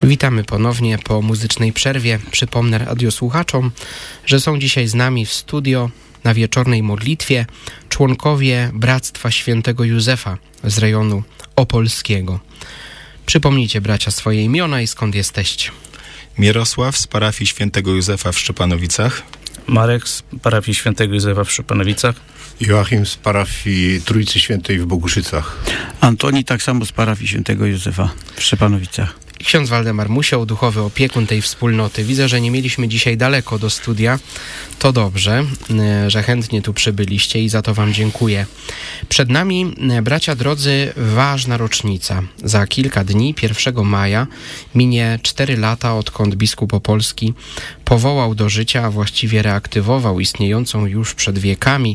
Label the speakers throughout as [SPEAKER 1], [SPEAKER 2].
[SPEAKER 1] Witamy ponownie po muzycznej przerwie. Przypomnę radiosłuchaczom, że są dzisiaj z nami w studio na wieczornej modlitwie członkowie Bractwa Świętego Józefa z rejonu opolskiego. Przypomnijcie, bracia, swoje imiona i skąd jesteście.
[SPEAKER 2] Mirosław z parafii Świętego Józefa w Szczepanowicach.
[SPEAKER 3] Marek z parafii Świętego Józefa w Szczepanowicach.
[SPEAKER 4] Joachim z parafii Trójcy Świętej w Boguszycach.
[SPEAKER 5] Antoni tak samo z parafii Świętego Józefa w Szczepanowicach.
[SPEAKER 1] Ksiądz Waldemar Musioł, duchowy opiekun tej wspólnoty. Widzę, że nie mieliśmy dzisiaj daleko do studia. To dobrze, że chętnie tu przybyliście i za to wam dziękuję. Przed nami, bracia drodzy, ważna rocznica. Za kilka dni, 1 maja, minie 4 lata, odkąd biskup opolski powołał do życia, a właściwie reaktywował istniejącą już przed wiekami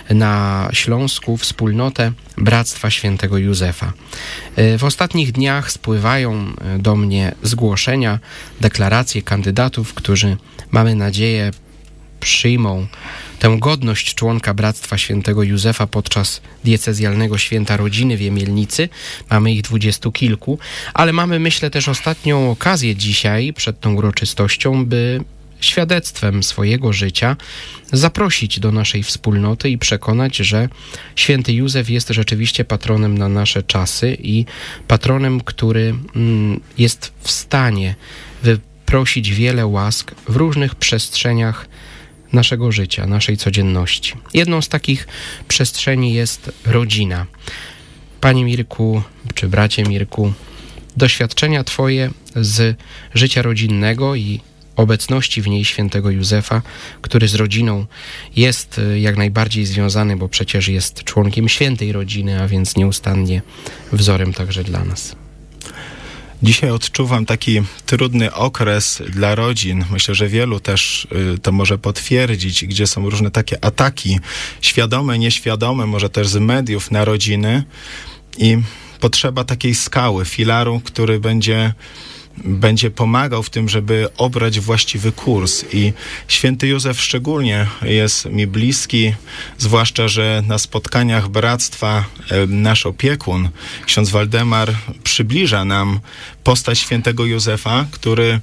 [SPEAKER 1] na Śląsku wspólnotę Bractwa Świętego Józefa. W ostatnich dniach spływają do mnie zgłoszenia, deklaracje kandydatów, którzy, mamy nadzieję, przyjmą tę godność członka Bractwa Świętego Józefa podczas diecezjalnego Święta Rodziny w Jemielnicy. Mamy ich 20 kilku, ale mamy, myślę, też ostatnią okazję dzisiaj przed tą uroczystością, by świadectwem swojego życia zaprosić do naszej wspólnoty i przekonać, że święty Józef jest rzeczywiście patronem na nasze czasy i patronem, który jest w stanie wyprosić wiele łask w różnych przestrzeniach naszego życia, naszej codzienności. Jedną z takich przestrzeni jest rodzina. Panie Mirku, czy bracie Mirku, doświadczenia twoje z życia rodzinnego i obecności w niej świętego Józefa, który z rodziną jest jak najbardziej związany, bo przecież jest członkiem świętej rodziny, a więc nieustannie wzorem także dla nas.
[SPEAKER 2] Dzisiaj odczuwam taki trudny okres dla rodzin. Myślę, że wielu też to może potwierdzić, gdzie są różne takie ataki, świadome, nieświadome, może też z mediów na rodziny i potrzeba takiej skały, filaru, który będzie pomagał w tym, żeby obrać właściwy kurs. I święty Józef szczególnie jest mi bliski, zwłaszcza, że na spotkaniach bractwa nasz opiekun, ksiądz Waldemar, przybliża nam postać świętego Józefa, który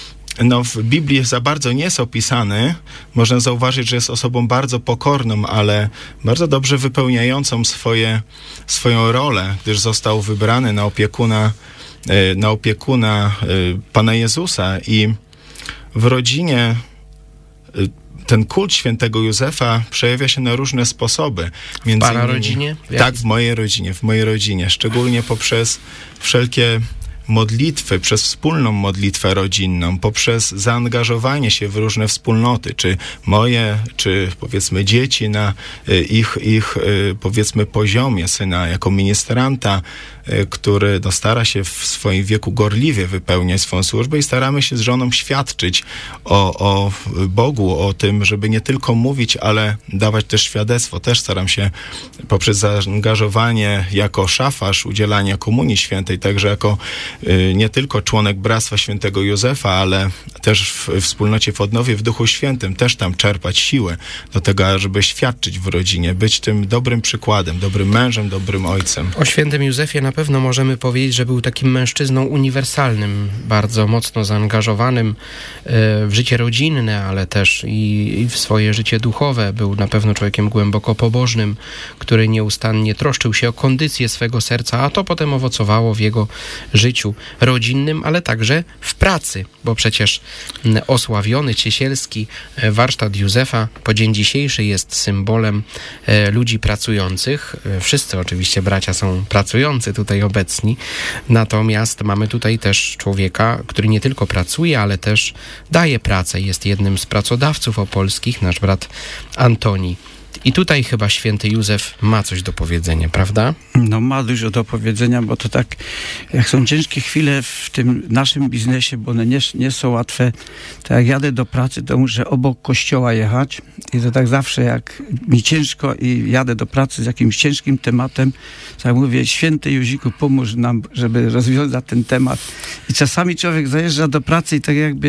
[SPEAKER 2] w Biblii za bardzo nie jest opisany. Można zauważyć, że jest osobą bardzo pokorną, ale bardzo dobrze wypełniającą swoją rolę, gdyż został wybrany na opiekuna Pana Jezusa i w rodzinie ten kult świętego Józefa przejawia się na różne sposoby.
[SPEAKER 1] W Pana rodzinie?
[SPEAKER 2] Tak, w mojej rodzinie, szczególnie poprzez wszelkie modlitwy, przez wspólną modlitwę rodzinną, poprzez zaangażowanie się w różne wspólnoty, czy moje, czy powiedzmy dzieci na ich powiedzmy poziomie, syna jako ministranta, który stara się w swoim wieku gorliwie wypełniać swoją służbę i staramy się z żoną świadczyć o Bogu, o tym, żeby nie tylko mówić, ale dawać też świadectwo. Też staram się poprzez zaangażowanie jako szafarz, udzielania komunii świętej, także jako nie tylko członek Bractwa Świętego Józefa, ale też w wspólnocie w Odnowie w Duchu Świętym, też tam czerpać siłę do tego, żeby świadczyć w rodzinie, być tym dobrym przykładem, dobrym mężem, dobrym ojcem.
[SPEAKER 1] O świętym Józefie na pewno możemy powiedzieć, że był takim mężczyzną uniwersalnym, bardzo mocno zaangażowanym w życie rodzinne, ale też i w swoje życie duchowe. Był na pewno człowiekiem głęboko pobożnym, który nieustannie troszczył się o kondycję swego serca, a to potem owocowało w jego życiu rodzinnym, ale także w pracy, bo przecież osławiony ciesielski warsztat Józefa po dzień dzisiejszy jest symbolem ludzi pracujących. Wszyscy oczywiście bracia są pracujący tutaj obecni, natomiast mamy tutaj też człowieka, który nie tylko pracuje, ale też daje pracę. Jest jednym z pracodawców opolskich, nasz brat Antoni. I tutaj chyba święty Józef ma coś do powiedzenia, prawda?
[SPEAKER 5] No ma dużo do powiedzenia, bo to tak, jak są ciężkie chwile w tym naszym biznesie, bo one nie są łatwe, to jak jadę do pracy, to muszę obok kościoła jechać i to tak zawsze jak mi ciężko i jadę do pracy z jakimś ciężkim tematem, to ja mówię, święty Józiku, pomóż nam, żeby rozwiązać ten temat. I czasami człowiek zajeżdża do pracy i tak jakby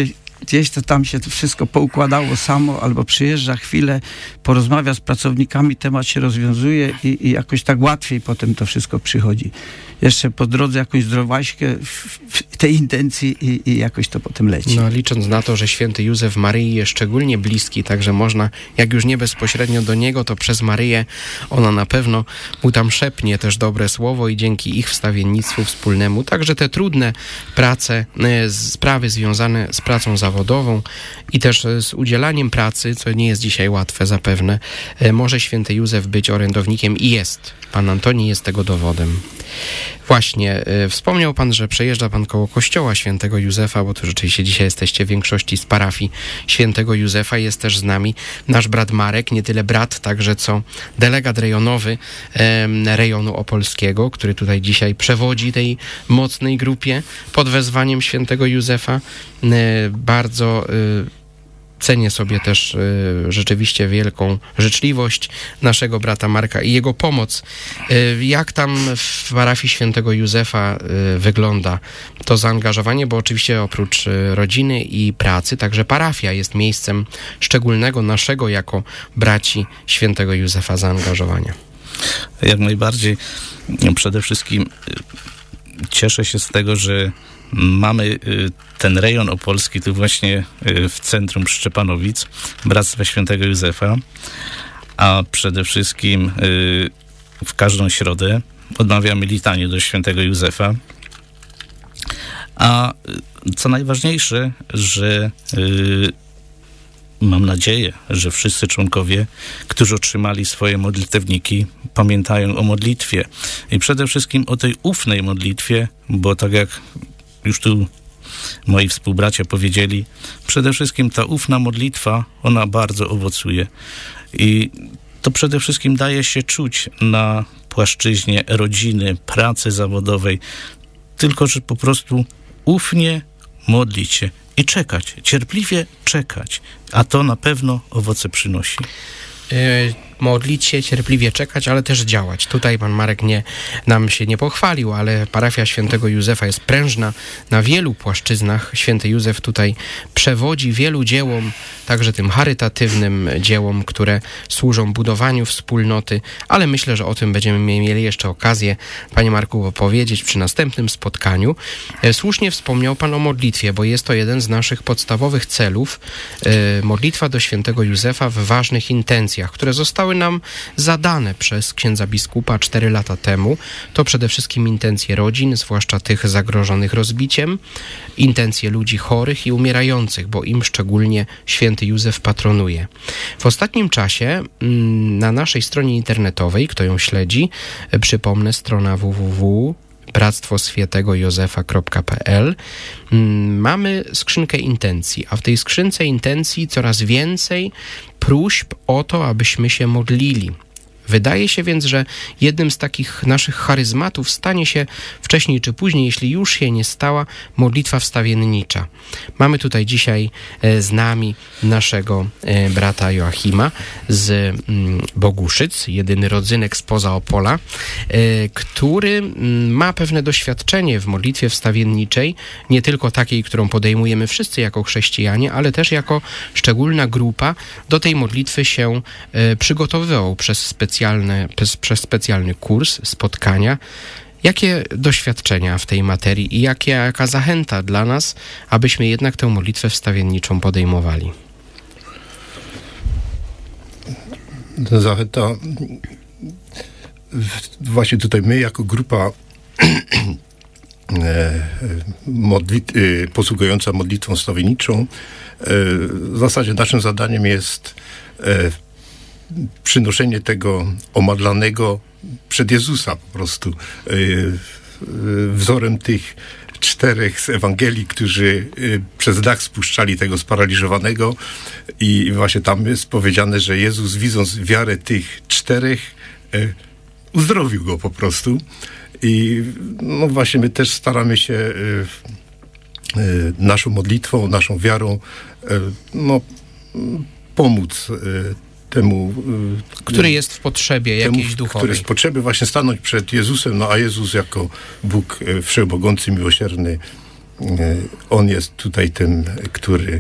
[SPEAKER 5] gdzieś to tam się to wszystko poukładało samo, albo przyjeżdża chwilę, porozmawia z pracownikami, temat się rozwiązuje i jakoś tak łatwiej potem to wszystko przychodzi. Jeszcze po drodze jakąś zdrowaśkę w tej intencji i jakoś to potem leci.
[SPEAKER 1] No, licząc na to, że święty Józef Maryi jest szczególnie bliski, także można, jak już nie bezpośrednio do niego, to przez Maryję ona na pewno mu tam szepnie też dobre słowo i dzięki ich wstawiennictwu wspólnemu. Także te trudne prace, sprawy związane z pracą zawodową i też z udzielaniem pracy, co nie jest dzisiaj łatwe zapewne, może święty Józef być orędownikiem i jest. Pan Antoni jest tego dowodem. Właśnie, wspomniał pan, że przejeżdża pan koło kościoła świętego Józefa, bo tu rzeczywiście dzisiaj jesteście w większości z parafii świętego Józefa. Jest też z nami nasz brat Marek, nie tyle brat także, co delegat rejonowy rejonu opolskiego, który tutaj dzisiaj przewodzi tej mocnej grupie pod wezwaniem świętego Józefa. Bardzo cenię sobie też rzeczywiście wielką życzliwość naszego brata Marka i jego pomoc. Jak tam w parafii świętego Józefa wygląda to zaangażowanie, bo oczywiście oprócz rodziny i pracy, także parafia jest miejscem szczególnego naszego jako braci świętego Józefa zaangażowania.
[SPEAKER 3] Jak najbardziej. Przede wszystkim cieszę się z tego, że mamy ten rejon opolski tu właśnie w centrum Szczepanowic, Bractwa Świętego Józefa, a przede wszystkim w każdą środę odmawiamy litanię do Świętego Józefa. A co najważniejsze, że mam nadzieję, że wszyscy członkowie, którzy otrzymali swoje modlitewniki, pamiętają o modlitwie i przede wszystkim o tej ufnej modlitwie, bo tak jak już tu moi współbracia powiedzieli, przede wszystkim ta ufna modlitwa, ona bardzo owocuje i to przede wszystkim daje się czuć na płaszczyźnie rodziny, pracy zawodowej, tylko że po prostu ufnie modlić się i czekać, cierpliwie czekać, a to na pewno owoce przynosi.
[SPEAKER 1] Modlić się, cierpliwie czekać, ale też działać. Tutaj pan Marek nam się nie pochwalił, ale parafia świętego Józefa jest prężna na wielu płaszczyznach. Święty Józef tutaj przewodzi wielu dziełom, także tym charytatywnym dziełom, które służą budowaniu wspólnoty, ale myślę, że o tym będziemy mieli jeszcze okazję, panie Marku, opowiedzieć przy następnym spotkaniu. Słusznie wspomniał pan o modlitwie, bo jest to jeden z naszych podstawowych celów. Modlitwa do świętego Józefa w ważnych intencjach, które zostały nam zadane przez księdza biskupa 4 lata temu. To przede wszystkim intencje rodzin, zwłaszcza tych zagrożonych rozbiciem, intencje ludzi chorych i umierających, bo im szczególnie święty Józef patronuje. W ostatnim czasie na naszej stronie internetowej, kto ją śledzi, przypomnę, strona www.bractwoswiętegojozefa.pl, mamy skrzynkę intencji, a w tej skrzynce intencji coraz więcej próśb o to, abyśmy się modlili. Wydaje się więc, że jednym z takich naszych charyzmatów stanie się wcześniej czy później, jeśli już się nie stała, modlitwa wstawiennicza. Mamy tutaj dzisiaj z nami naszego brata Joachima z Boguszyc, jedyny rodzynek spoza Opola, który ma pewne doświadczenie w modlitwie wstawienniczej, nie tylko takiej, którą podejmujemy wszyscy jako chrześcijanie, ale też jako szczególna grupa do tej modlitwy się przygotowywał przez specjalny kurs, spotkania. Jakie doświadczenia w tej materii i jaka zachęta dla nas, abyśmy jednak tę modlitwę wstawienniczą podejmowali?
[SPEAKER 4] Zachęta właśnie tutaj my jako grupa posługująca modlitwą wstawienniczą, w zasadzie naszym zadaniem jest przynoszenie tego omadlanego przed Jezusa po prostu. Wzorem tych 4 z Ewangelii, którzy przez dach spuszczali tego sparaliżowanego i właśnie tam jest powiedziane, że Jezus, widząc wiarę tych 4, uzdrowił go po prostu. I no właśnie my też staramy się naszą modlitwą, naszą wiarą pomóc temu,
[SPEAKER 1] który jest w potrzebie jakiejś duchowej.
[SPEAKER 4] Który jest w potrzebie właśnie stanąć przed Jezusem, a Jezus jako Bóg wszechmogący, miłosierny On jest tutaj tym, który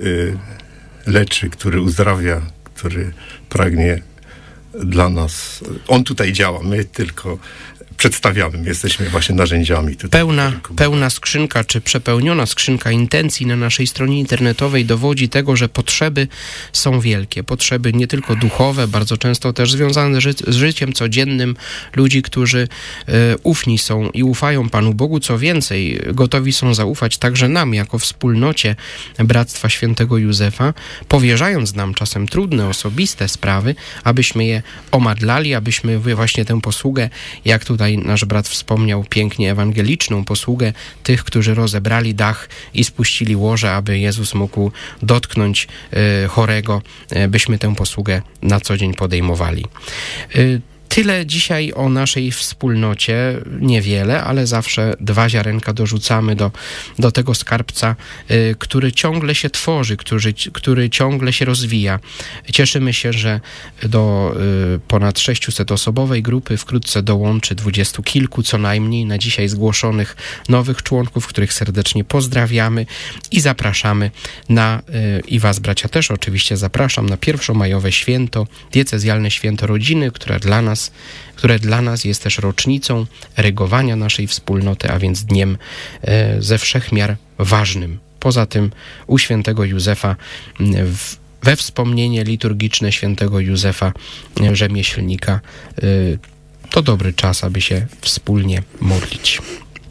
[SPEAKER 4] leczy, który uzdrawia, który pragnie dla nas. On tutaj działa, my tylko przedstawiamy, my jesteśmy właśnie narzędziami. Tutaj
[SPEAKER 1] Pełna skrzynka, czy przepełniona skrzynka intencji na naszej stronie internetowej dowodzi tego, że potrzeby są wielkie. Potrzeby nie tylko duchowe, bardzo często też związane z życiem codziennym ludzi, którzy ufni są i ufają Panu Bogu. Co więcej, gotowi są zaufać także nam, jako wspólnocie Bractwa Świętego Józefa, powierzając nam czasem trudne, osobiste sprawy, abyśmy je omadlali, abyśmy właśnie tę posługę, jak tutaj nasz brat wspomniał pięknie, ewangeliczną posługę tych, którzy rozebrali dach i spuścili łoże, aby Jezus mógł dotknąć chorego, byśmy tę posługę na co dzień podejmowali. Tyle dzisiaj o naszej wspólnocie, niewiele, ale zawsze 2 ziarenka dorzucamy do tego skarbca, który ciągle się tworzy, który ciągle się rozwija. Cieszymy się, że do ponad 600-osobowej grupy wkrótce dołączy 20 kilku co najmniej na dzisiaj zgłoszonych nowych członków, których serdecznie pozdrawiamy i zapraszamy i was, bracia, też oczywiście zapraszam na pierwszomajowe święto, diecezjalne święto rodziny, które dla nas jest też rocznicą rygowania naszej wspólnoty, a więc dniem ze wszech miar ważnym. Poza tym u świętego Józefa, we wspomnienie liturgiczne świętego Józefa Rzemieślnika, to dobry czas, aby się wspólnie modlić.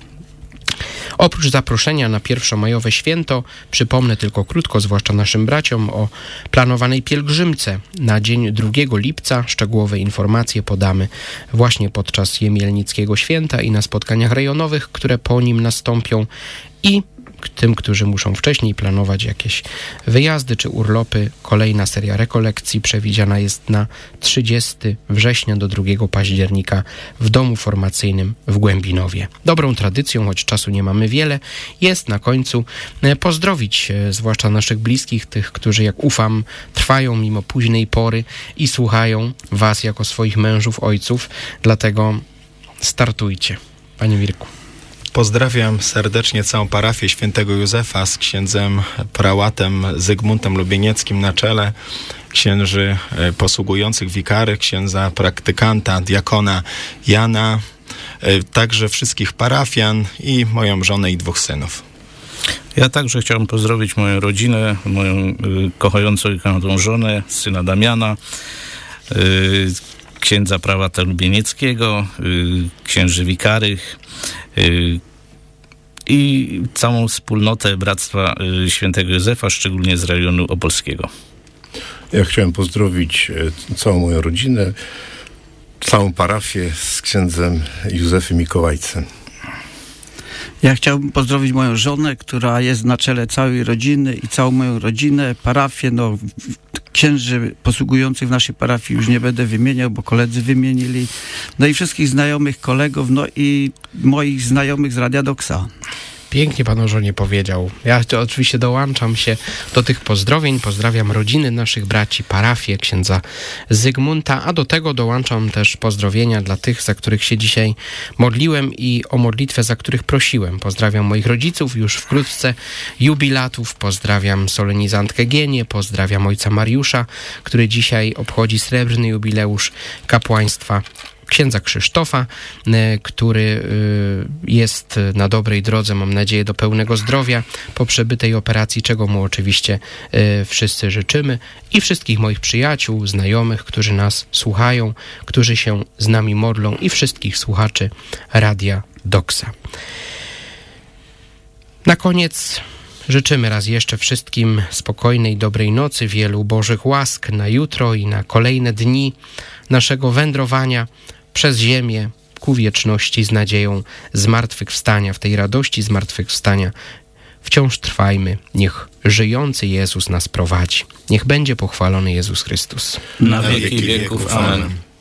[SPEAKER 1] Oprócz zaproszenia na pierwszomajowe święto, przypomnę tylko krótko, zwłaszcza naszym braciom, o planowanej pielgrzymce na dzień 2 lipca. Szczegółowe informacje podamy właśnie podczas Jemielnickiego Święta i na spotkaniach rejonowych, które po nim nastąpią, i tym, którzy muszą wcześniej planować jakieś wyjazdy czy urlopy. Kolejna seria rekolekcji przewidziana jest na 30 września do 2 października w domu formacyjnym w Głębinowie. Dobrą tradycją, choć czasu nie mamy wiele, jest na końcu pozdrowić zwłaszcza naszych bliskich, tych, którzy, jak ufam, trwają mimo późnej pory i słuchają was jako swoich mężów, ojców. Dlatego startujcie. Panie Mirku.
[SPEAKER 2] Pozdrawiam serdecznie całą parafię Świętego Józefa z księdzem prałatem Zygmuntem Lubienieckim na czele, księży posługujących wikary, księdza praktykanta, diakona Jana, także wszystkich parafian i moją żonę i 2 synów.
[SPEAKER 3] Ja także chciałem pozdrowić moją rodzinę, moją kochającą i kochaną żonę, syna Damiana, księdza prałata Lubienieckiego, księży wikarych i całą wspólnotę Bractwa Świętego Józefa, szczególnie z rejonu opolskiego.
[SPEAKER 4] Ja chciałem pozdrowić całą moją rodzinę, całą parafię z księdzem Józefem Mikołajcem.
[SPEAKER 5] Ja chciałbym pozdrowić moją żonę, która jest na czele całej rodziny i całą moją rodzinę, parafię, księży posługujących w naszej parafii już nie będę wymieniał, bo koledzy wymienili, i wszystkich znajomych, kolegów, i moich znajomych z Radia Doksa.
[SPEAKER 1] Pięknie pan o żonie powiedział. Ja oczywiście dołączam się do tych pozdrowień. Pozdrawiam rodziny naszych braci, parafię księdza Zygmunta, a do tego dołączam też pozdrowienia dla tych, za których się dzisiaj modliłem i o modlitwę, za których prosiłem. Pozdrawiam moich rodziców, już wkrótce jubilatów. Pozdrawiam solenizantkę Gienię, pozdrawiam ojca Mariusza, który dzisiaj obchodzi srebrny jubileusz kapłaństwa, księdza Krzysztofa, który jest na dobrej drodze, mam nadzieję, do pełnego zdrowia po przebytej operacji, czego mu oczywiście wszyscy życzymy, i wszystkich moich przyjaciół, znajomych, którzy nas słuchają, którzy się z nami modlą, i wszystkich słuchaczy Radia Doksa. Na koniec życzymy raz jeszcze wszystkim spokojnej, dobrej nocy, wielu Bożych łask na jutro i na kolejne dni naszego wędrowania przez ziemię ku wieczności z nadzieją zmartwychwstania. W tej radości zmartwychwstania wciąż trwajmy. Niech żyjący Jezus nas prowadzi. Niech będzie pochwalony Jezus Chrystus.
[SPEAKER 3] Na wieki wieków. Amen.